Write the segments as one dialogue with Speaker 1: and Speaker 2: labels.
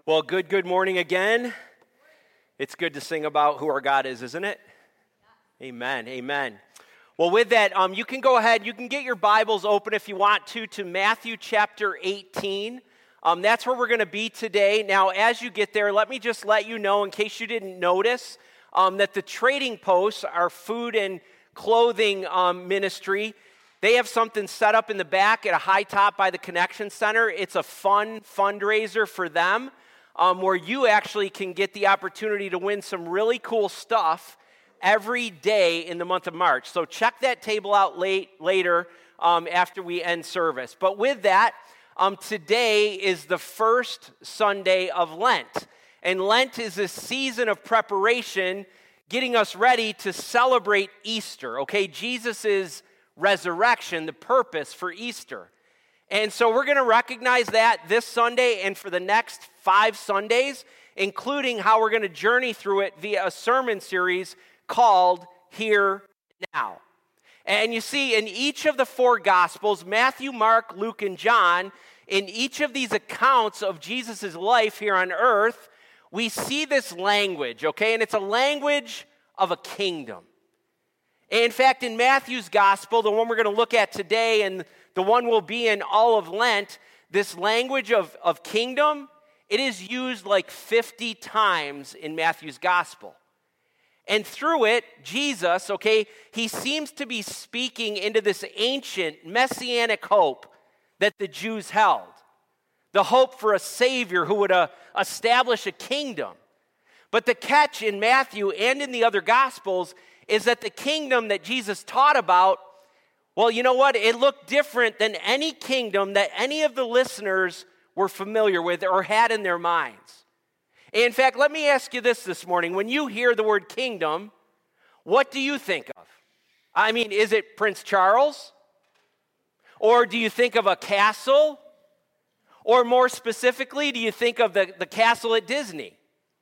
Speaker 1: Well, good morning again. It's good to sing about who our God is, isn't it? Amen. Well, with that, you can go ahead, you can get your Bibles open if you want to Matthew chapter 18. That's where we're going to be today. Now, as you get there, let me just let you know, in case you didn't notice, that the Trading Post, our food and clothing ministry, they have something set up in the back at a high top by the Connection Center. It's a fun fundraiser for them, where you actually can get the opportunity to win some really cool stuff every day in the month of March. So check that table out later after we end service. But with that, today is the first Sunday of Lent. And Lent is a season of preparation, getting us ready to celebrate Easter, okay? Jesus' resurrection, the purpose for Easter. And so we're going to recognize that this Sunday and for the next 5 Sundays, including how we're going to journey through it via a sermon series called Here Now. And you see, in each of the 4 Gospels, Matthew, Mark, Luke, and John, in each of these accounts of Jesus' life here on earth, we see this language, okay? And it's a language of a kingdom. In fact, in Matthew's Gospel, the one we're going to look at today and the one will be in all of Lent, this language of kingdom, it is used like 50 times in Matthew's Gospel. And through it, Jesus, okay, he seems to be speaking into this ancient messianic hope that the Jews held. The hope for a Savior who would establish a kingdom. But the catch in Matthew and in the other Gospels is that the kingdom that Jesus taught about, well, you know what? It looked different than any kingdom that any of the listeners were familiar with or had in their minds. In fact, let me ask you this morning. When you hear the word kingdom, what do you think of? I mean, is it Prince Charles? Or do you think of a castle? Or more specifically, do you think of the castle at Disney?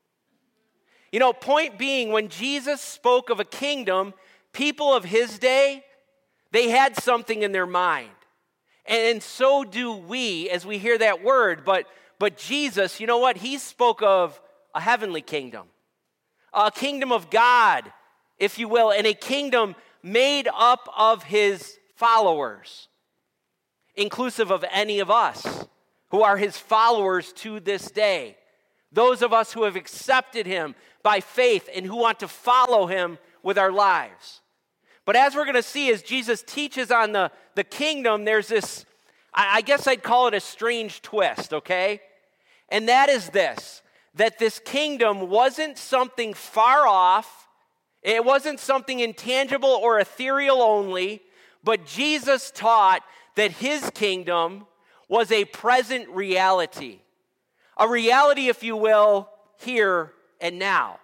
Speaker 1: You know, point being, when Jesus spoke of a kingdom, people of his day, they had something in their mind. And so do we as we hear that word. But Jesus, you know what? He spoke of a heavenly kingdom. A kingdom of God, if you will, and a kingdom made up of his followers, inclusive of any of us who are his followers to this day. Those of us who have accepted him by faith and who want to follow him with our lives. But as we're going to see, as Jesus teaches on the kingdom, there's this, I guess I'd call it a strange twist, okay? And that is this, that this kingdom wasn't something far off, it wasn't something intangible or ethereal only, but Jesus taught that his kingdom was a present reality. A reality, if you will, here and now.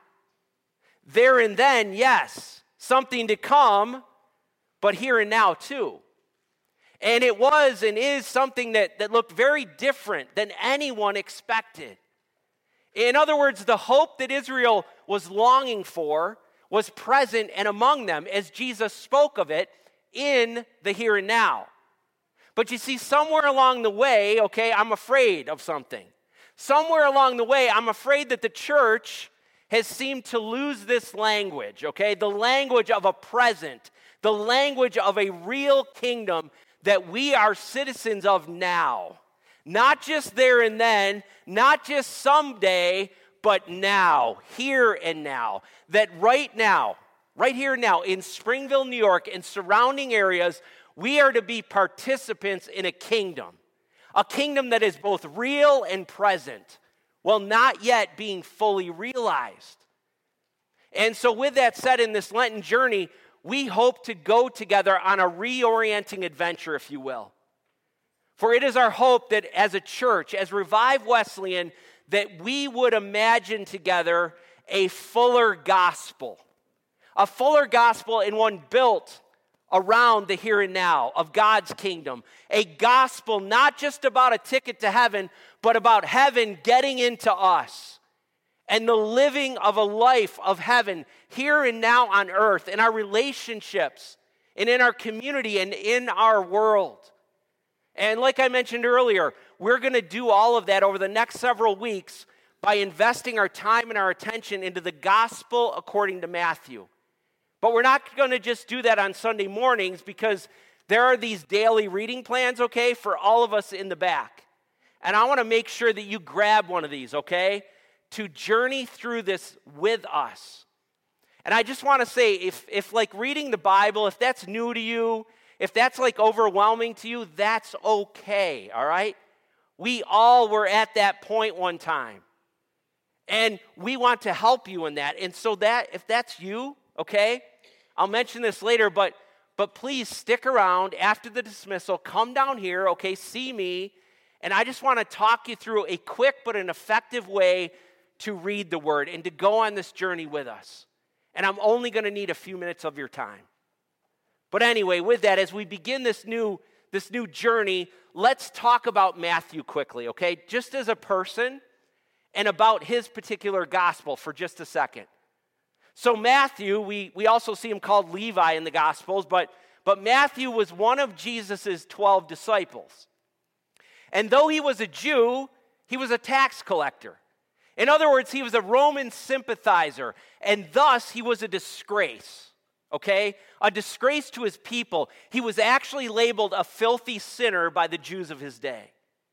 Speaker 1: There and then, yes, something to come, but here and now too. And it was and is something that looked very different than anyone expected. In other words, the hope that Israel was longing for was present and among them as Jesus spoke of it in the here and now. But you see, somewhere along the way, okay, I'm afraid of something. Somewhere along the way, I'm afraid that the church has seemed to lose this language, okay? The language of a present, the language of a real kingdom that we are citizens of now. Not just there and then, not just someday, but now, here and now. That right now, right here and now, in Springville, New York, and surrounding areas, we are to be participants in a kingdom that is both real and present, while not yet being fully realized. And so with that said, in this Lenten journey, we hope to go together on a reorienting adventure, if you will. For it is our hope that as a church, as Revive Wesleyan, that we would imagine together a fuller gospel and one built around the here and now of God's kingdom. A gospel not just about a ticket to heaven, but about heaven getting into us and the living of a life of heaven here and now on earth, in our relationships and in our community and in our world. And like I mentioned earlier, we're going to do all of that over the next several weeks by investing our time and our attention into the gospel according to Matthew. But we're not going to just do that on Sunday mornings because there are these daily reading plans, okay, for all of us in the back. And I want to make sure that you grab one of these, okay, to journey through this with us. And I just want to say, if like reading the Bible, if that's new to you, if that's like overwhelming to you, that's okay, all right? We all were at that point one time. And we want to help you in that. And so that, if that's you, okay, I'll mention this later, but please stick around after the dismissal. Come down here, okay, see me. And I just want to talk you through a quick but an effective way to read the Word and to go on this journey with us. And I'm only going to need a few minutes of your time. But anyway, with that, as we begin this new journey, let's talk about Matthew quickly, okay? Just as a person and about his particular gospel for just a second. So Matthew, we also see him called Levi in the Gospels, but Matthew was one of Jesus' 12 disciples. And though he was a Jew, he was a tax collector. In other words, he was a Roman sympathizer, and thus he was a disgrace, okay? A disgrace to his people. He was actually labeled a filthy sinner by the Jews of his day.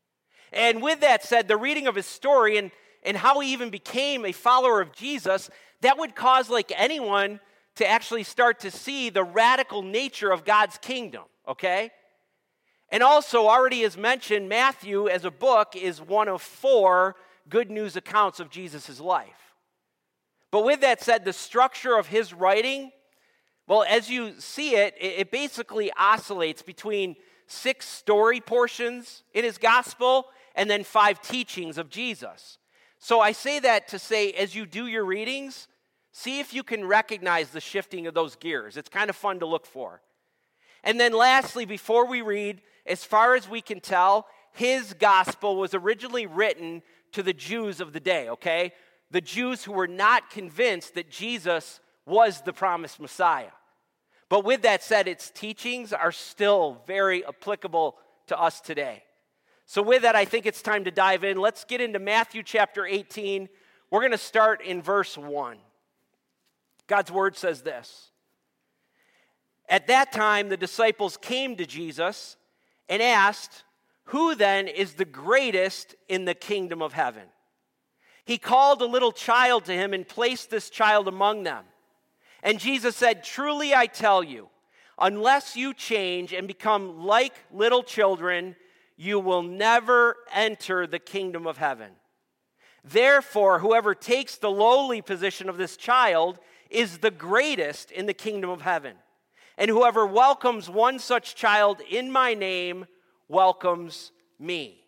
Speaker 1: And with that said, the reading of his story and how he even became a follower of Jesus, that would cause like anyone to actually start to see the radical nature of God's kingdom, okay? And also, already as mentioned, Matthew as a book is one of 4 good news accounts of Jesus' life. But with that said, the structure of his writing, well, as you see it, it basically oscillates between 6 story portions in his gospel and then 5 teachings of Jesus. So I say that to say, as you do your readings, see if you can recognize the shifting of those gears. It's kind of fun to look for. And then lastly, before we read, as far as we can tell, his gospel was originally written to the Jews of the day, okay? The Jews who were not convinced that Jesus was the promised Messiah. But with that said, its teachings are still very applicable to us today. So with that, I think it's time to dive in. Let's get into Matthew chapter 18. We're going to start in verse 1. God's word says this. At that time, the disciples came to Jesus and asked, "Who then is the greatest in the kingdom of heaven?" He called a little child to him and placed this child among them. And Jesus said, "Truly I tell you, unless you change and become like little children, you will never enter the kingdom of heaven. Therefore, whoever takes the lowly position of this child is the greatest in the kingdom of heaven. And whoever welcomes one such child in my name welcomes me."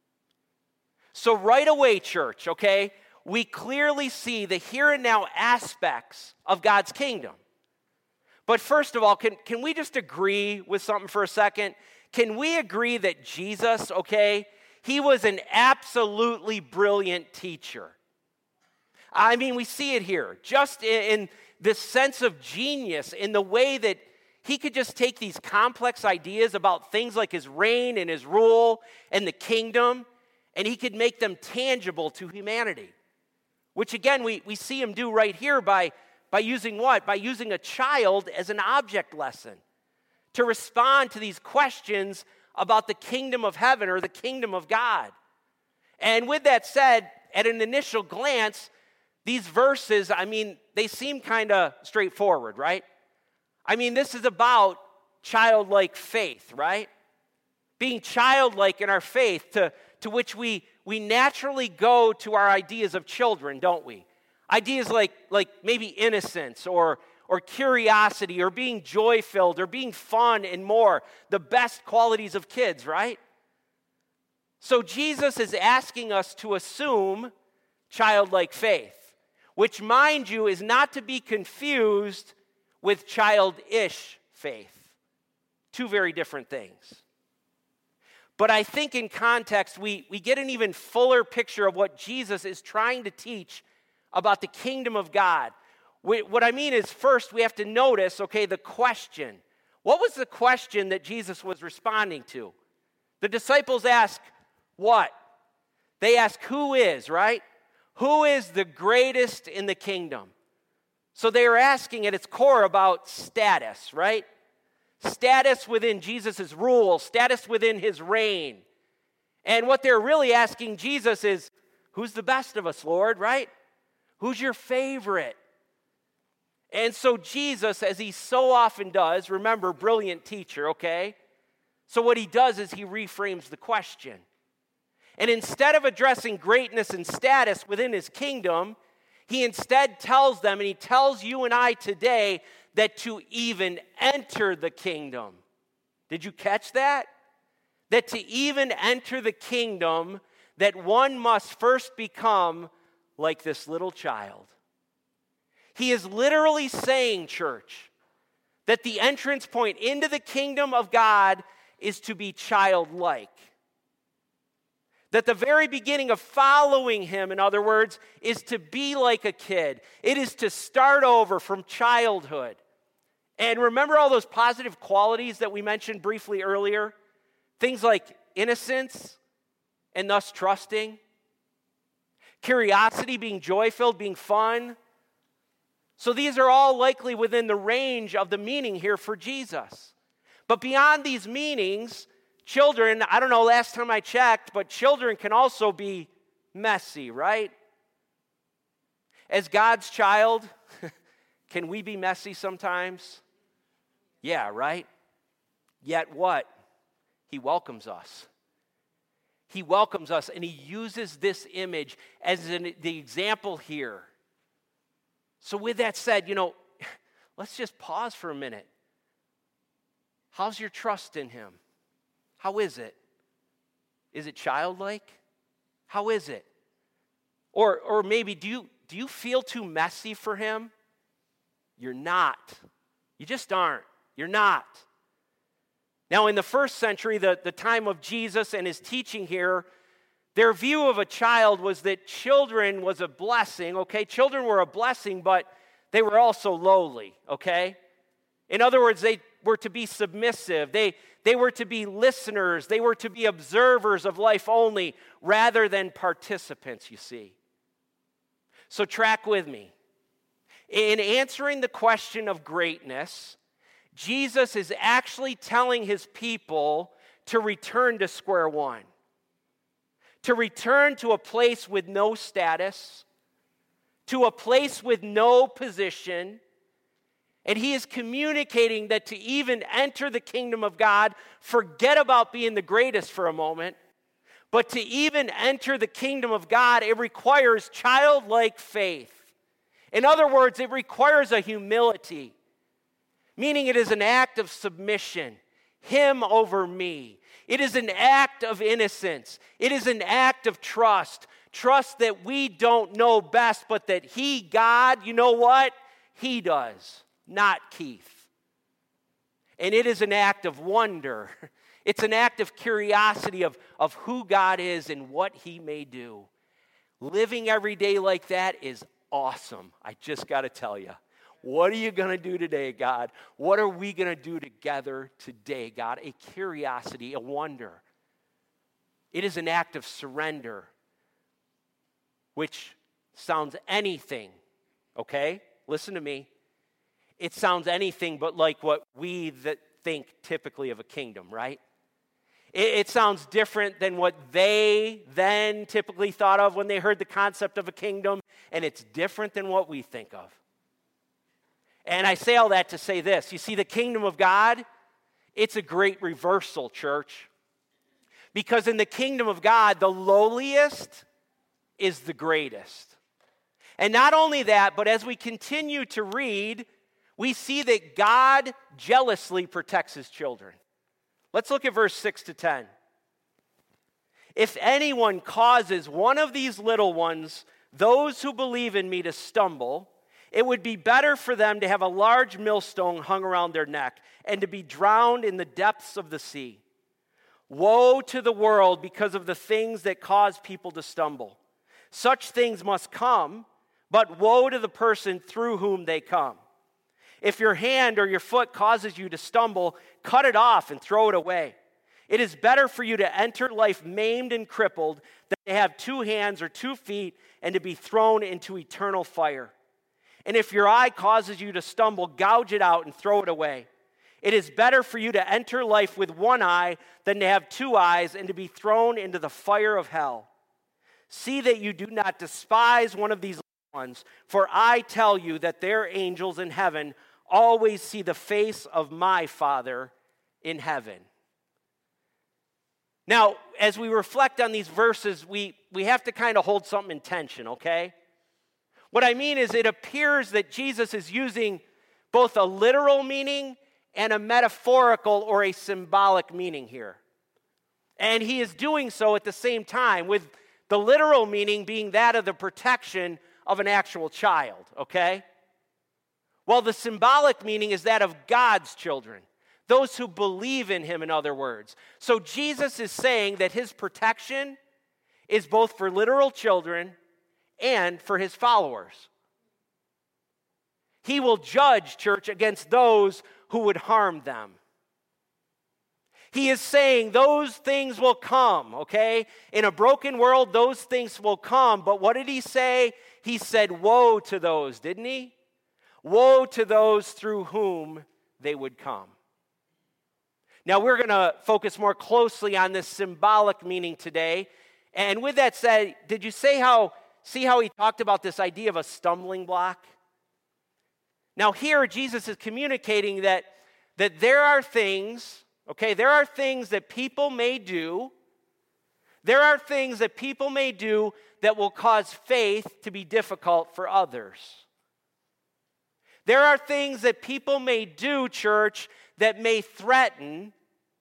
Speaker 1: So right away, church, okay, we clearly see the here and now aspects of God's kingdom. But first of all, can we just agree with something for a second? Can we agree that Jesus, okay, he was an absolutely brilliant teacher? I mean, we see it here, just in this sense of genius, in the way that he could just take these complex ideas about things like his reign and his rule and the kingdom, and he could make them tangible to humanity. Which again, we see him do right here by using what? By using a child as an object lesson to respond to these questions about the kingdom of heaven or the kingdom of God. And with that said, at an initial glance, these verses, I mean, they seem kind of straightforward, right? I mean, this is about childlike faith, right? Being childlike in our faith, to which we naturally go to our ideas of children, don't we? Ideas like maybe innocence or curiosity or being joy-filled or being fun and more, the best qualities of kids, right? So Jesus is asking us to assume childlike faith, which, mind you, is not to be confused with childish faith. 2 very different things. But I think in context, we get an even fuller picture of what Jesus is trying to teach about the kingdom of God. What I mean is, first, we have to notice, okay, the question. What was the question that Jesus was responding to? The disciples ask, what? They ask, who is, right? Who is the greatest in the kingdom? So they are asking at its core about status, right? Status within Jesus' rule, status within his reign. And what they're really asking Jesus is, who's the best of us, Lord, right? Who's your favorite? And so Jesus, as he so often does, remember, brilliant teacher, okay? So what he does is he reframes the question. And instead of addressing greatness and status within his kingdom, he instead tells them, and he tells you and I today, that to even enter the kingdom. Did you catch that? That to even enter the kingdom, that one must first become like this little child. He is literally saying, church, that the entrance point into the kingdom of God is to be childlike. That the very beginning of following him, in other words, is to be like a kid. It is to start over from childhood. And remember all those positive qualities that we mentioned briefly earlier? Things like innocence and thus trusting. Curiosity, being joy-filled, being fun. So these are all likely within the range of the meaning here for Jesus. But beyond these meanings, children, I don't know, last time I checked, but children can also be messy, right? As God's child, can we be messy sometimes? Yeah, right? Yet what? He welcomes us. He welcomes us, and he uses this image as the example here. So with that said, let's just pause for a minute. How's your trust in him? How is it? Is it childlike? How is it? Or maybe do you feel too messy for him? You're not. You just aren't. You're not. Now, in the first century, the time of Jesus and his teaching here, their view of a child was that children was a blessing, okay? Children were a blessing, but they were also lowly, okay? In other words, they were to be submissive. They were to be listeners. They were to be observers of life only rather than participants, you see. So track with me. In answering the question of greatness, Jesus is actually telling his people to return to square one, to return to a place with no status, to a place with no position. And he is communicating that to even enter the kingdom of God, forget about being the greatest for a moment, but to even enter the kingdom of God, it requires childlike faith. In other words, it requires a humility, meaning it is an act of submission, him over me. It is an act of innocence. It is an act of trust that we don't know best, but that he, God, you know what? He does, not Keith. And it is an act of wonder. It's an act of curiosity of who God is and what he may do. Living every day like that is awesome. I just got to tell you. What are you going to do today, God? What are we going to do together today, God? A curiosity, a wonder. It is an act of surrender, which sounds anything, okay? Listen to me. It sounds anything but like what we think typically of a kingdom, right? It sounds different than what they then typically thought of when they heard the concept of a kingdom, and it's different than what we think of. And I say all that to say this. You see, the kingdom of God, it's a great reversal, church. Because in the kingdom of God, the lowliest is the greatest. And not only that, but as we continue to read, we see that God jealously protects his children. Let's look at verse 6 to 10. If anyone causes one of these little ones, those who believe in me, to stumble, it would be better for them to have a large millstone hung around their neck and to be drowned in the depths of the sea. Woe to the world because of the things that cause people to stumble. Such things must come, but woe to the person through whom they come. If your hand or your foot causes you to stumble, cut it off and throw it away. It is better for you to enter life maimed and crippled than to have 2 hands or 2 feet and to be thrown into eternal fire. And if your eye causes you to stumble, gouge it out and throw it away. It is better for you to enter life with 1 eye than to have 2 eyes and to be thrown into the fire of hell. See that you do not despise one of these little ones, for I tell you that their angels in heaven always see the face of my Father in heaven. Now, as we reflect on these verses, we have to kind of hold something in tension, okay? What I mean is it appears that Jesus is using both a literal meaning and a metaphorical or a symbolic meaning here. And he is doing so at the same time, with the literal meaning being that of the protection of an actual child, okay? While the symbolic meaning is that of God's children, those who believe in him, in other words. So Jesus is saying that his protection is both for literal children and for his followers. He will judge, church, against those who would harm them. He is saying those things will come, okay? In a broken world, those things will come. But what did he say? He said, woe to those, didn't he? Woe to those through whom they would come. Now, we're going to focus more closely on this symbolic meaning today. And with that said, did you see how he talked about this idea of a stumbling block? Now, here Jesus is communicating that there are things, okay, there are things that people may do. There are things that people may do that will cause faith to be difficult for others. There are things that people may do, church, that may threaten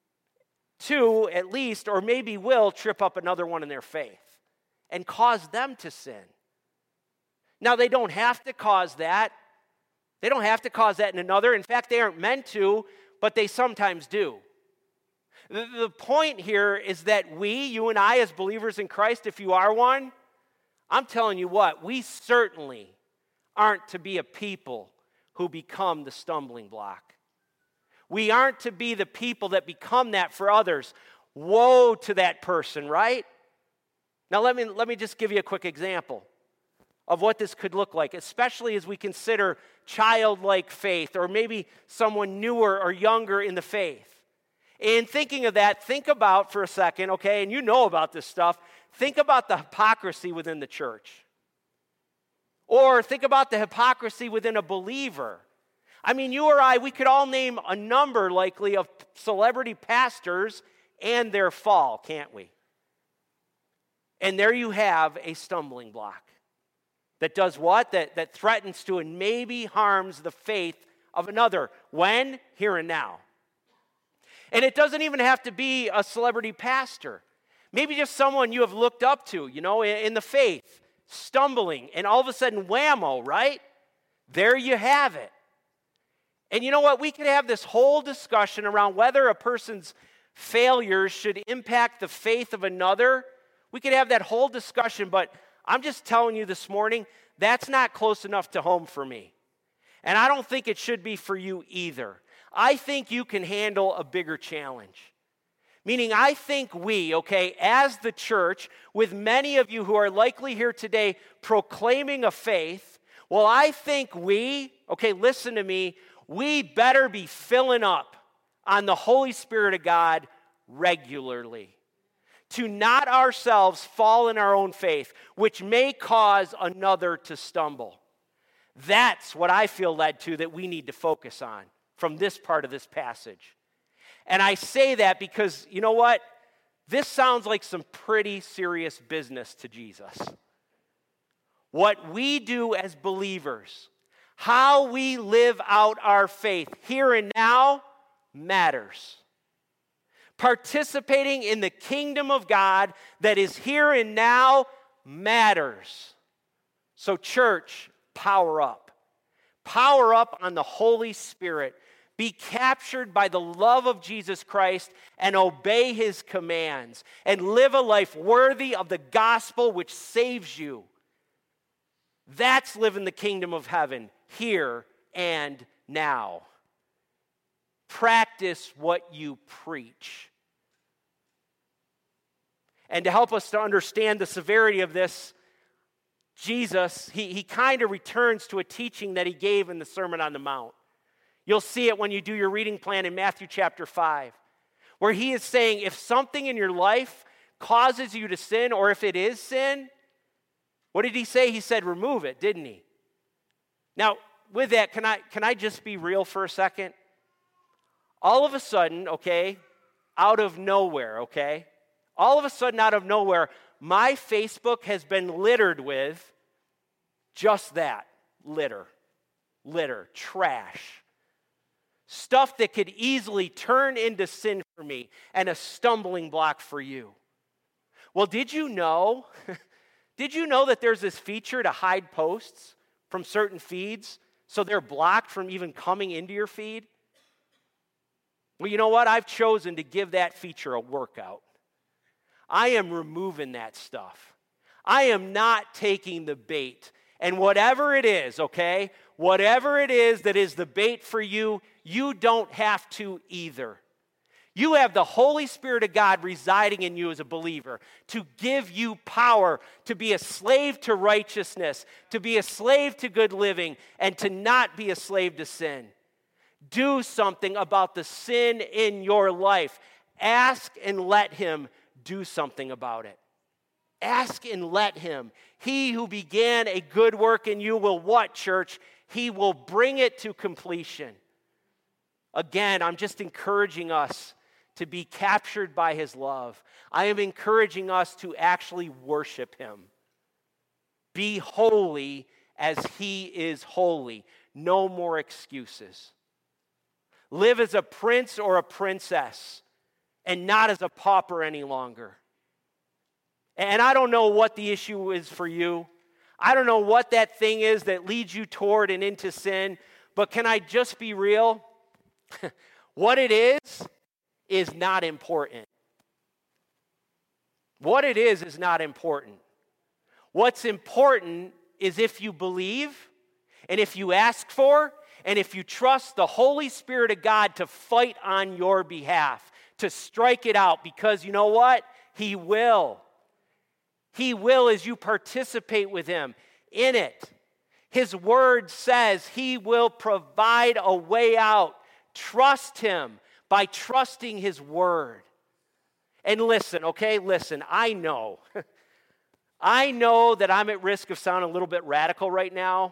Speaker 1: to, at least, or maybe will, trip up another one in their faith and cause them to sin. Now, they don't have to cause that. They don't have to cause that in another. In fact, they aren't meant to, but they sometimes do. The point here is that you and I, as believers in Christ, if you are one, I'm telling you what, we certainly aren't to be a people who become the stumbling block. We aren't to be the people that become that for others. Woe to that person, right? Now let me just give you a quick example of what this could look like, especially as we consider childlike faith or maybe someone newer or younger in the faith. In thinking of that, think about for a second, okay, and you know about this stuff, think about the hypocrisy within the church. Or think about the hypocrisy within a believer. I mean, you or I, we could all name a number likely of celebrity pastors and their fall, can't we? And there you have a stumbling block that does what? That threatens to and maybe harms the faith of another. When? Here and now. And it doesn't even have to be a celebrity pastor. Maybe just someone you have looked up to, in the faith, stumbling, and all of a sudden, whammo, right? There you have it. And you know what? We could have this whole discussion around whether a person's failures should impact the faith of another. We could have that whole discussion, but I'm just telling you this morning, that's not close enough to home for me. And I don't think it should be for you either. I think you can handle a bigger challenge. Meaning, I think we, as the church, with many of you who are likely here today proclaiming a faith, well, I think listen to me, we better be filling up on the Holy Spirit of God regularly to not ourselves fall in our own faith, which may cause another to stumble. That's what I feel led to that we need to focus on from this part of this passage. And I say that because, you know what? This sounds like some pretty serious business to Jesus. What we do as believers, how we live out our faith here and now matters. Participating in the kingdom of God that is here and now matters. So church, power up. Power up on the Holy Spirit. Be captured by the love of Jesus Christ and obey his commands and live a life worthy of the gospel which saves you. That's living the kingdom of heaven here and now. Practice what you preach. And to help us to understand the severity of this, Jesus, he kind of returns to a teaching that he gave in the Sermon on the Mount. You'll see it when you do your reading plan in Matthew chapter 5, where he is saying if something in your life causes you to sin, or if it is sin, what did he say? He said, remove it, didn't he? Now, with that, can I just be real for a second? All of a sudden, okay, out of nowhere, okay, all of a sudden out of nowhere, my Facebook has been littered with just that, litter, trash. Stuff that could easily turn into sin for me and a stumbling block for you. Well, did you know that there's this feature to hide posts from certain feeds so they're blocked from even coming into your feed? Well, you know what? I've chosen to give that feature a workout. I am removing that stuff. I am not taking the bait. And whatever it is, okay, whatever it is that is the bait for you, you don't have to either. You have the Holy Spirit of God residing in you as a believer to give you power to be a slave to righteousness, to be a slave to good living, and to not be a slave to sin. Do something about the sin in your life. Ask and let him do something about it. Ask and let him. He who began a good work in you will what, church? He will bring it to completion. Again, I'm just encouraging us to be captured by his love. I am encouraging us to actually worship him. Be holy as he is holy. No more excuses. Live as a prince or a princess and not as a pauper any longer. And I don't know what the issue is for you. I don't know what that thing is that leads you toward and into sin, but can I just be real? What it is not important. What it is not important. What's important is if you believe, and if you ask for, and if you trust the Holy Spirit of God to fight on your behalf, to strike it out, because you know what? He will. He will as you participate with him in it. His word says he will provide a way out. Trust him by trusting his word. And listen, okay, listen, I know that I'm at risk of sounding a little bit radical right now,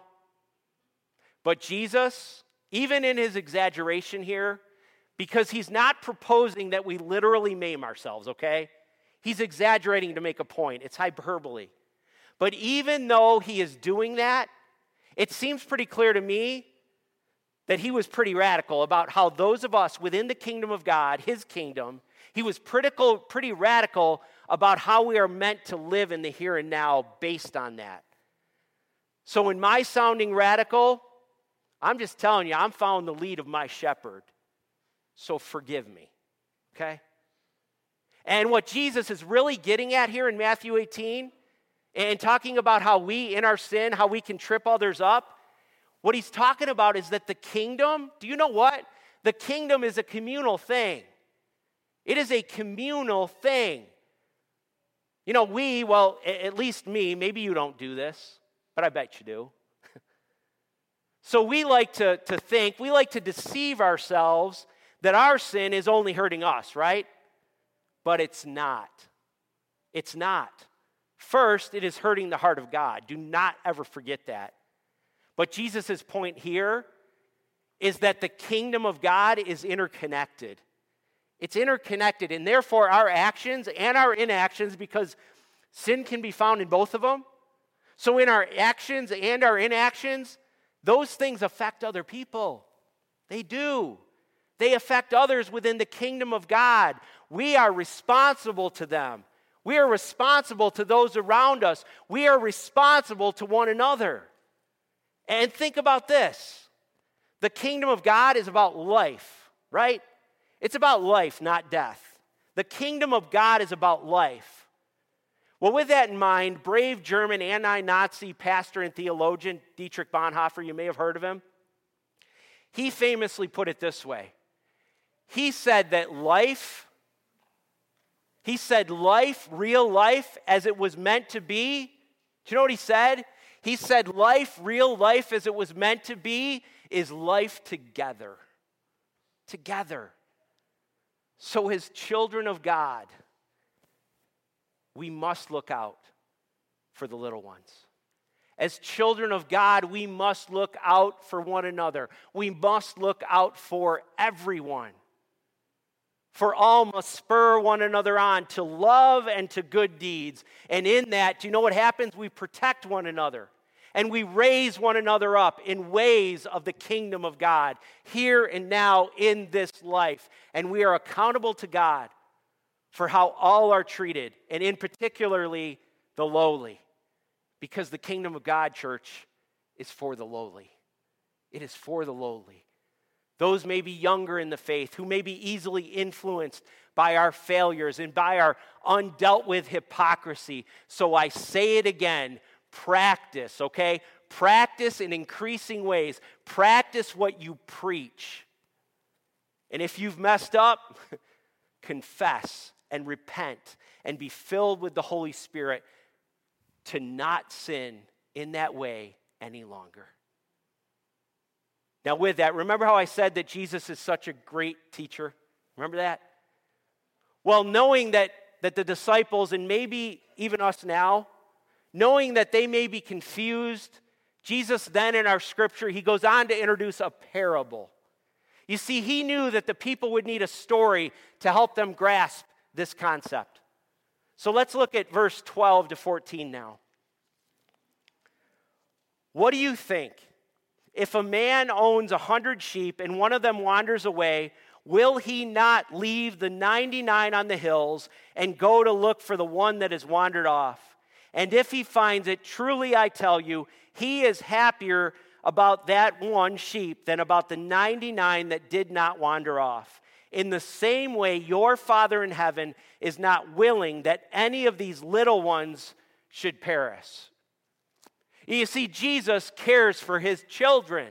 Speaker 1: but Jesus, even in his exaggeration here, because he's not proposing that we literally maim ourselves, okay? He's exaggerating to make a point. It's hyperbole. But even though he is doing that, it seems pretty clear to me that he was pretty radical about how those of us within the kingdom of God, his kingdom, he was pretty radical about how we are meant to live in the here and now based on that. So in my sounding radical, I'm just telling you, I'm following the lead of my shepherd. So forgive me, okay? And what Jesus is really getting at here in Matthew 18, and talking about how we, in our sin, how we can trip others up, what he's talking about is that the kingdom, do you know what? The kingdom is a communal thing. It is a communal thing. You know, well, at least me, maybe you don't do this, but I bet you do. So we like to think, we like to deceive ourselves that our sin is only hurting us, right? But it's not. It's not. First, it is hurting the heart of God. Do not ever forget that. But Jesus' point here is that the kingdom of God is interconnected. It's interconnected, and therefore our actions and our inactions, because sin can be found in both of them. So in our actions and our inactions, those things affect other people. They do. They affect others within the kingdom of God. We are responsible to them. We are responsible to those around us. We are responsible to one another. And think about this. The kingdom of God is about life, right? It's about life, not death. The kingdom of God is about life. Well, with that in mind, brave German anti-Nazi pastor and theologian Dietrich Bonhoeffer, you may have heard of him, he famously put it this way. He said that life He said life, real life, as it was meant to be. Do you know what he said? He said life, real life, as it was meant to be, is life together. Together. So as children of God, we must look out for the little ones. As children of God, we must look out for one another. We must look out for everyone. For all must spur one another on to love and to good deeds. And in that, do you know what happens? We protect one another. And we raise one another up in ways of the kingdom of God, here and now in this life. And we are accountable to God for how all are treated, and in particularly the lowly. Because the kingdom of God, church, is for the lowly. It is for the lowly. Those may be younger in the faith, who may be easily influenced by our failures and by our undealt with hypocrisy. So I say it again, practice, okay? Practice in increasing ways. Practice what you preach. And if you've messed up, confess and repent and be filled with the Holy Spirit to not sin in that way any longer. Now with that, remember how I said that Jesus is such a great teacher? Remember that? Well, knowing that the disciples, and maybe even us now, knowing that they may be confused, Jesus then in our scripture, he goes on to introduce a parable. You see, he knew that the people would need a story to help them grasp this concept. So let's look at verse 12 to 14 now. What do you think? If a man owns 100 sheep and one of them wanders away, will he not leave the 99 on the hills and go to look for the one that has wandered off? And if he finds it, truly I tell you, he is happier about that one sheep than about the 99 that did not wander off. In the same way, your Father in heaven is not willing that any of these little ones should perish. You see, Jesus cares for his children.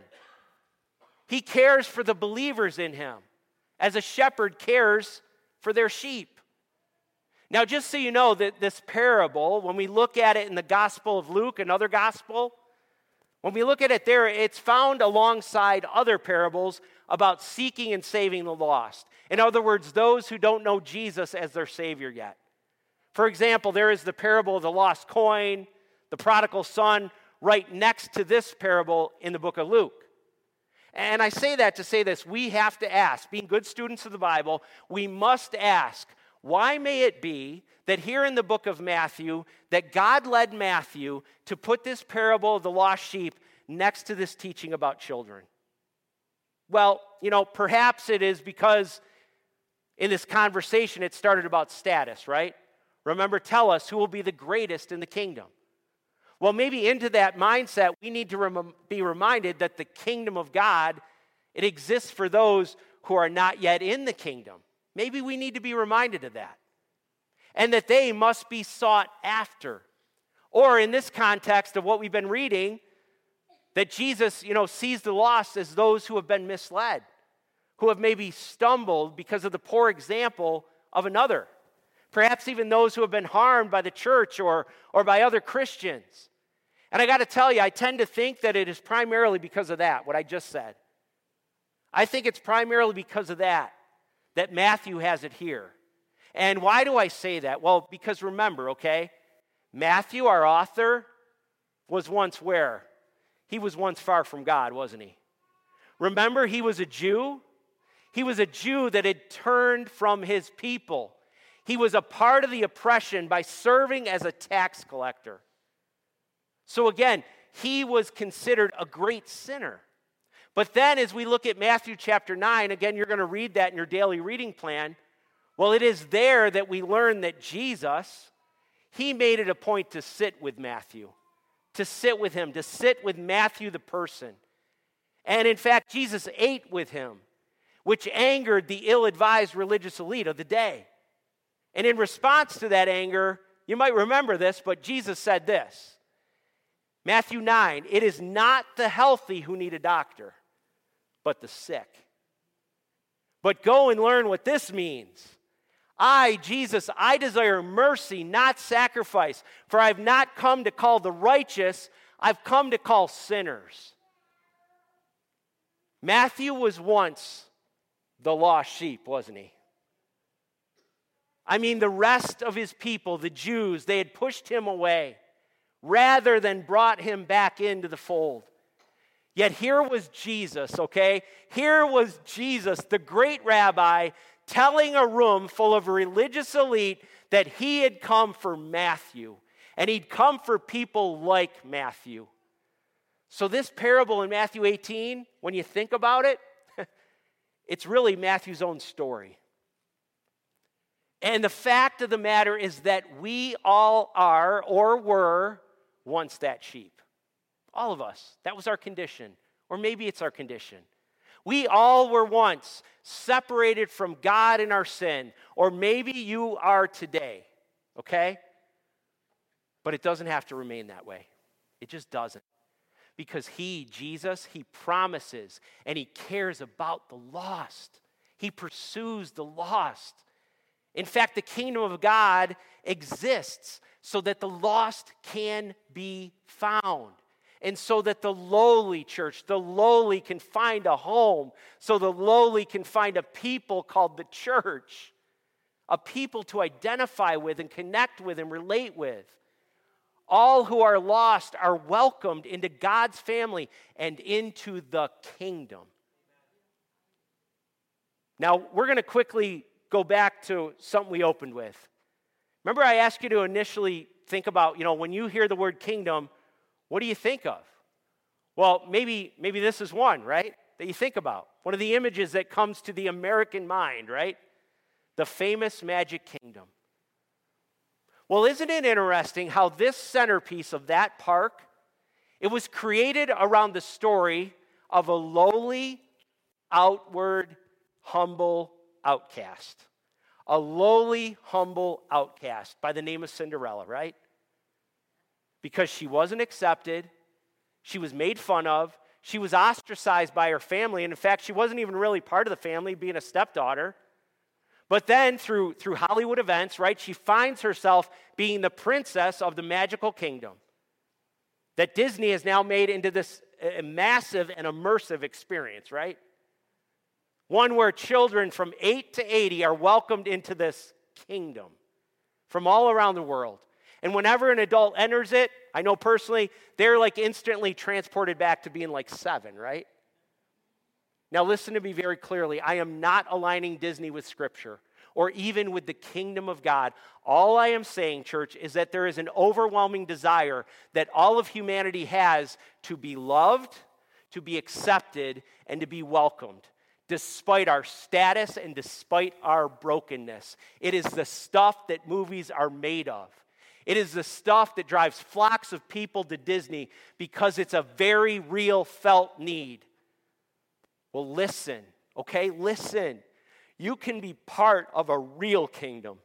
Speaker 1: He cares for the believers in him, as a shepherd cares for their sheep. Now, just so you know that this parable, when we look at it in the Gospel of Luke, another gospel, when we look at it there, it's found alongside other parables about seeking and saving the lost. In other words, those who don't know Jesus as their Savior yet. For example, there is the parable of the lost coin, the prodigal son, right next to this parable in the book of Luke. And I say that to say this: we have to ask, being good students of the Bible, we must ask, why may it be that here in the book of Matthew, that God led Matthew to put this parable of the lost sheep next to this teaching about children? Well, perhaps it is because in this conversation it started about status, right? Remember, tell us who will be the greatest in the kingdom. Well, maybe into that mindset, we need to be reminded that the kingdom of God, it exists for those who are not yet in the kingdom. Maybe we need to be reminded of that. And that they must be sought after. Or in this context of what we've been reading, that Jesus, sees the lost as those who have been misled, who have maybe stumbled because of the poor example of another. Perhaps even those who have been harmed by the church or by other Christians. And I got to tell you, I tend to think that it is primarily because of that, what I just said. I think it's primarily because of that Matthew has it here. And why do I say that? Well, because remember, okay, Matthew, our author, was once where? He was once far from God, wasn't he? Remember, he was a Jew. He was a Jew that had turned from his people. He was a part of the oppression by serving as a tax collector. So again, he was considered a great sinner. But then as we look at Matthew chapter 9, again, you're going to read that in your daily reading plan. Well, it is there that we learn that Jesus, he made it a point to sit with Matthew, to sit with him, to sit with Matthew the person. And in fact, Jesus ate with him, which angered the ill-advised religious elite of the day. And in response to that anger, you might remember this, but Jesus said this. Matthew 9, it is not the healthy who need a doctor, but the sick. But go and learn what this means. I, Jesus, I desire mercy, not sacrifice, for I have not come to call the righteous, I've come to call sinners. Matthew was once the lost sheep, wasn't he? I mean, the rest of his people, the Jews, they had pushed him away rather than brought him back into the fold. Yet here was Jesus, okay? Here was Jesus, the great rabbi, telling a room full of religious elite that he had come for Matthew, and he'd come for people like Matthew. So this parable in Matthew 18, when you think about it, it's really Matthew's own story. And the fact of the matter is that we all are or were once that sheep. All of us. That was our condition. Or maybe it's our condition. We all were once separated from God in our sin. Or maybe you are today. Okay? But it doesn't have to remain that way. It just doesn't. Because he, Jesus, he promises and he cares about the lost. He pursues the lost. In fact, the kingdom of God exists so that the lost can be found. And so that the lowly church, the lowly can find a home. So the lowly can find a people called the church. A people to identify with and connect with and relate with. All who are lost are welcomed into God's family and into the kingdom. Now, we're going to quickly go back to something we opened with. Remember, I asked you to initially think about, when you hear the word kingdom, what do you think of? Well, maybe this is one, right, that you think about. One of the images that comes to the American mind, right? The famous Magic Kingdom. Well, isn't it interesting how this centerpiece of that park, it was created around the story of a lowly, outward, humble outcast. A lowly, humble outcast by the name of Cinderella, right? Because she wasn't accepted, she was made fun of, she was ostracized by her family, and in fact, she wasn't even really part of the family, being a stepdaughter. But then through Hollywood events, right, she finds herself being the princess of the magical kingdom that Disney has now made into this massive and immersive experience, right? One where children from 8 to 80 are welcomed into this kingdom from all around the world. And whenever an adult enters it, I know personally, they're like instantly transported back to being like 7, right? Now listen to me very clearly. I am not aligning Disney with Scripture or even with the kingdom of God. All I am saying, church, is that there is an overwhelming desire that all of humanity has to be loved, to be accepted, and to be welcomed, despite our status and despite our brokenness. It is the stuff that movies are made of. It is the stuff that drives flocks of people to Disney because it's a very real felt need. Well, listen, okay? Listen. You can be part of a real kingdom.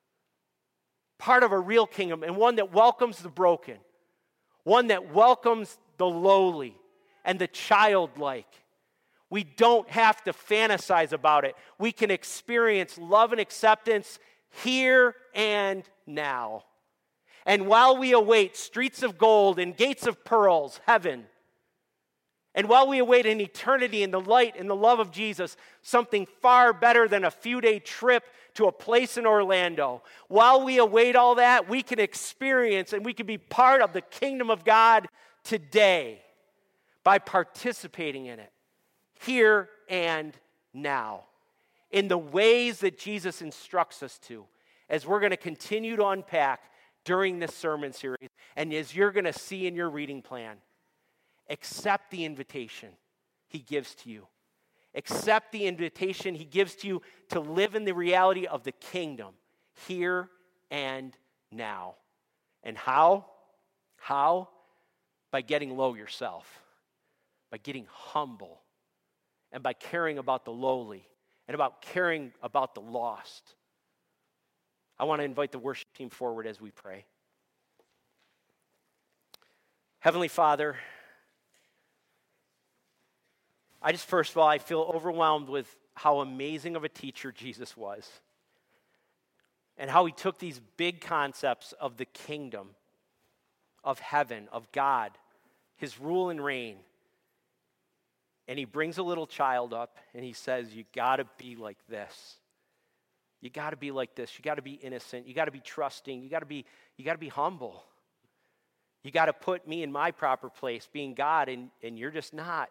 Speaker 1: Part of a real kingdom, and one that welcomes the broken. One that welcomes the lowly and the childlike. We don't have to fantasize about it. We can experience love and acceptance here and now. And while we await streets of gold and gates of pearls, heaven, and while we await an eternity in the light and the love of Jesus, something far better than a few-day trip to a place in Orlando, while we await all that, we can experience and we can be part of the kingdom of God today by participating in it, here and now, in the ways that Jesus instructs us to, as we're going to continue to unpack during this sermon series, and as you're going to see in your reading plan. Accept the invitation he gives to you. Accept the invitation he gives to you to live in the reality of the kingdom here and now. And how? How? By getting low yourself, by getting humble, and by caring about the lowly and about caring about the lost. I want to invite the worship team forward as we pray. Heavenly Father, first of all, I feel overwhelmed with how amazing of a teacher Jesus was. and how he took these big concepts of the kingdom, of heaven, of God, his rule and reign, and he brings a little child up and he says, you got to be like this. You got to be like this. You got to be innocent. You got to be trusting. You got to be humble. You got to put me in my proper place, being God, and you're just not.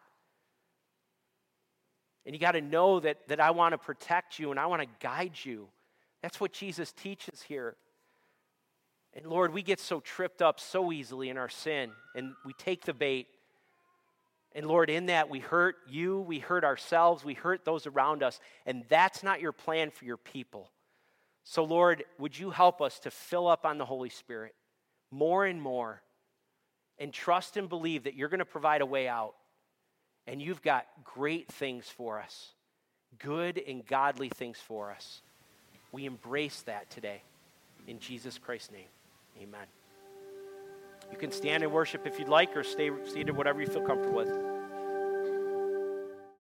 Speaker 1: And you got to know that I want to protect you and I want to guide you. That's what Jesus teaches here. And Lord, we get so tripped up so easily in our sin, and we take the bait. And Lord, in that we hurt you, we hurt ourselves, we hurt those around us, and that's not your plan for your people. So Lord, would you help us to fill up on the Holy Spirit more and more, and trust and believe that you're going to provide a way out. And you've got great things for us, good and godly things for us. We embrace that today. In Jesus Christ's name, amen. You can stand and worship if you'd like, or stay seated, whatever you feel comfortable with.